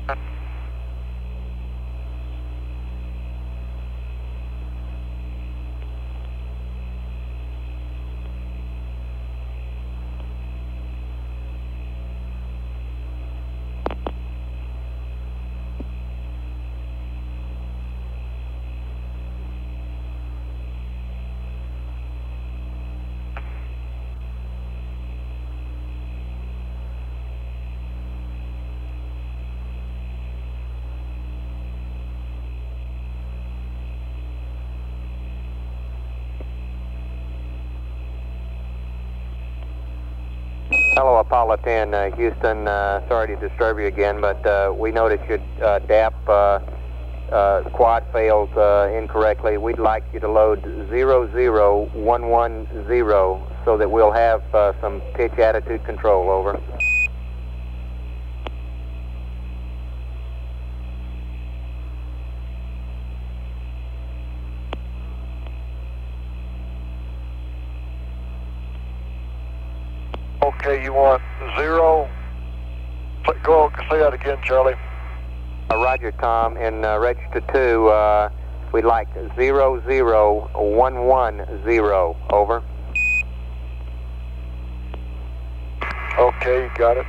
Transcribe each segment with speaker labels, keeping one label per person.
Speaker 1: Hello, Apollo 10, Houston. Sorry to disturb you again, but we noticed your DAP quad failed incorrectly. We'd like you to load 00110 so that we'll have some pitch attitude control. Over.
Speaker 2: Okay, you want 0? Go say that again, Charlie.
Speaker 1: Roger, Tom. In register 2, we'd like 00110. Over.
Speaker 2: Okay, you got it.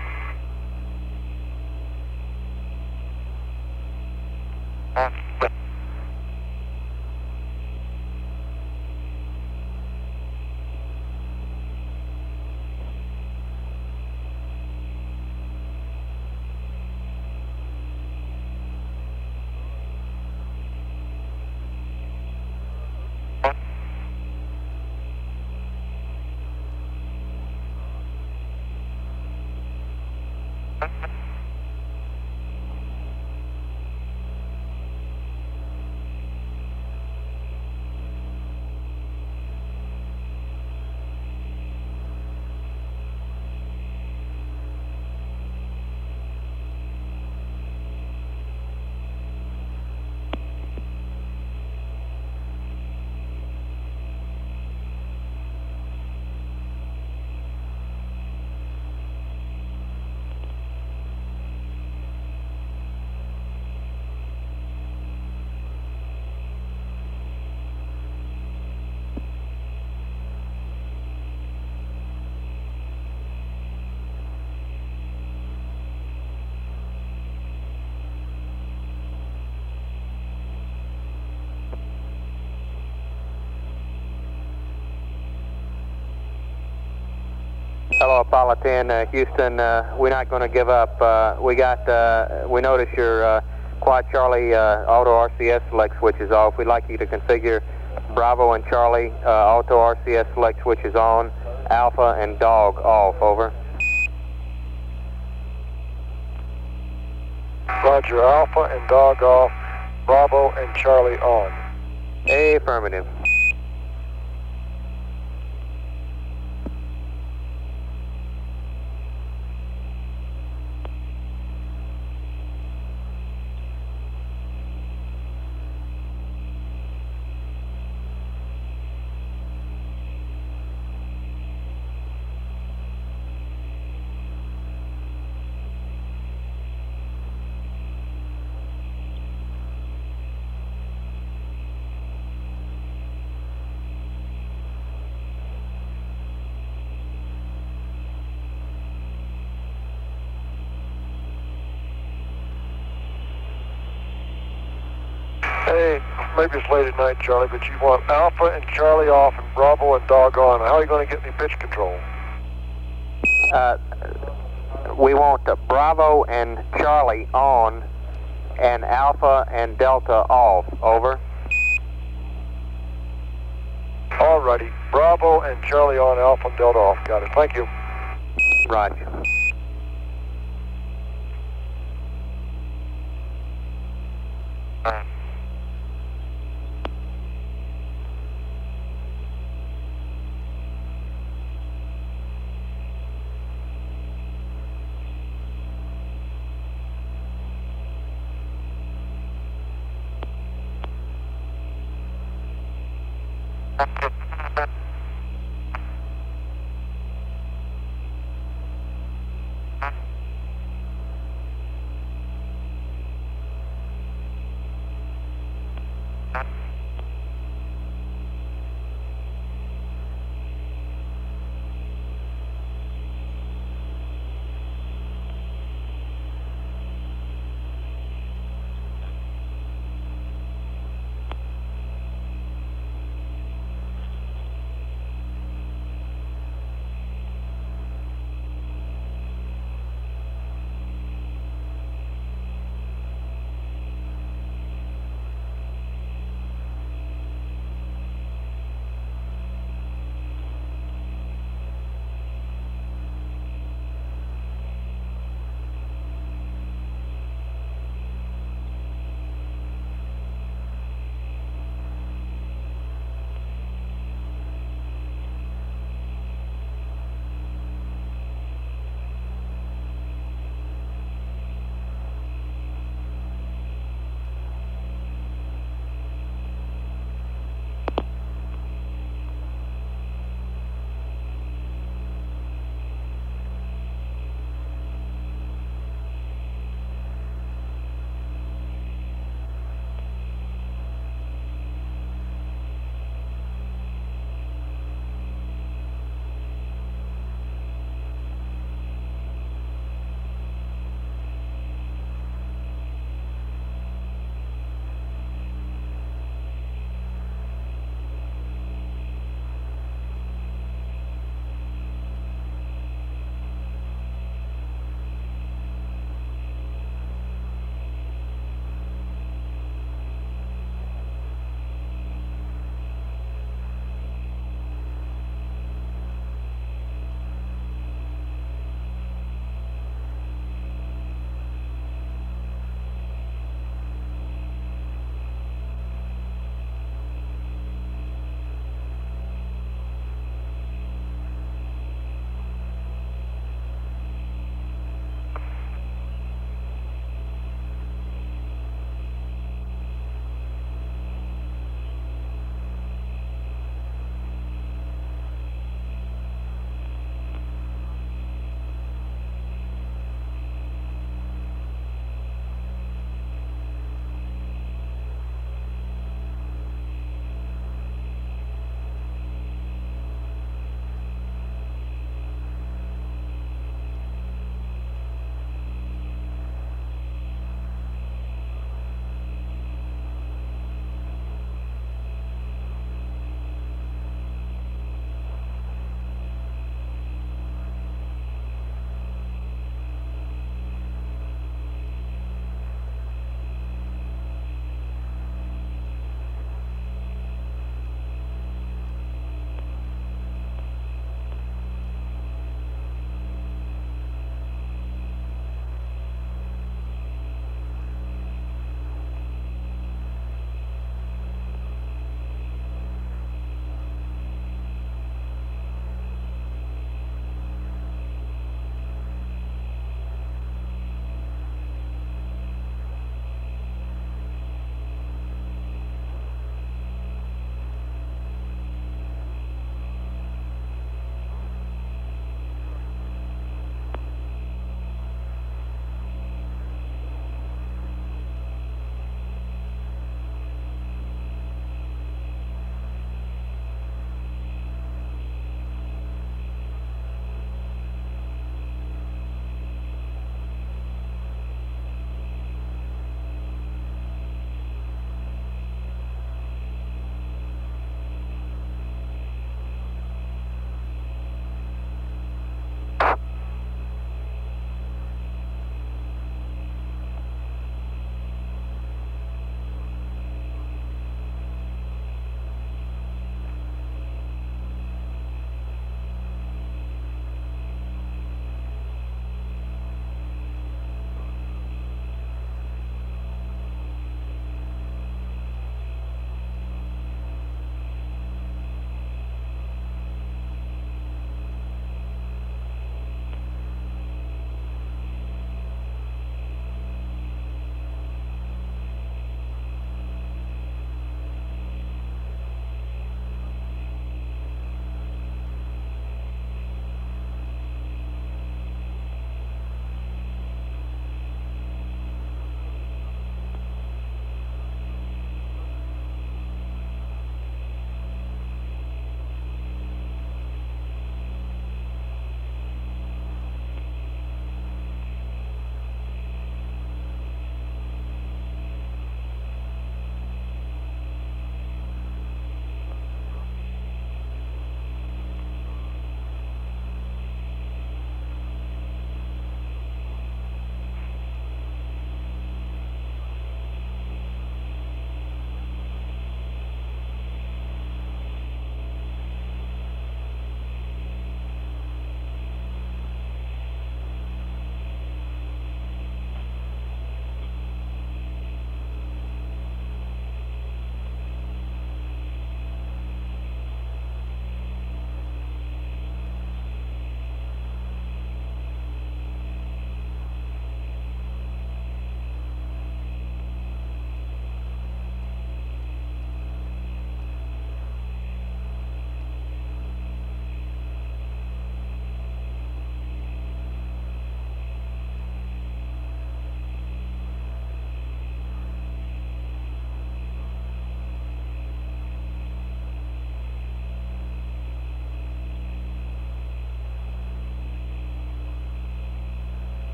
Speaker 1: Hello, Apollo 10, Houston. We're not going to give up. We noticed your Quad Charlie auto RCS select switch is off. We'd like you to configure Bravo and Charlie auto RCS select switches on, Alpha and Dog off. Over.
Speaker 2: Roger, Alpha and Dog off, Bravo and Charlie on.
Speaker 1: Affirmative.
Speaker 2: Hey, maybe it's late at night, Charlie, but you want Alpha and Charlie off and Bravo and Dog on. How are you going to get any pitch control?
Speaker 1: We want Bravo and Charlie on and Alpha and Delta off. Over.
Speaker 2: Alrighty, Bravo and Charlie on, Alpha and Delta off. Got it. Thank you.
Speaker 1: Roger.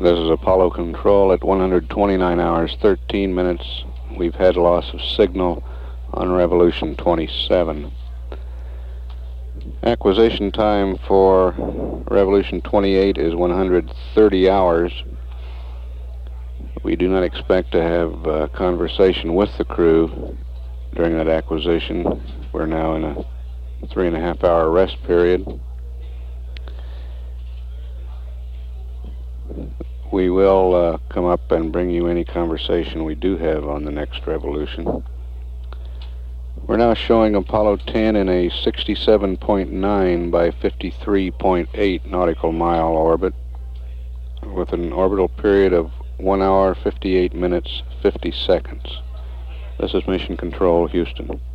Speaker 3: This is Apollo Control at 129 hours, 13 minutes. We've had loss of signal on Revolution 27. Acquisition time for Revolution 28 is 130 hours. We do not expect to have a conversation with the crew during that acquisition. We're now in a 3.5-hour rest period. We will come up and bring you any conversation we do have on the next Revolution. We're now showing Apollo 10 in a 67.9 by 53.8 nautical mile orbit with an orbital period of 1 hour, 58 minutes, 50 seconds. This is Mission Control, Houston.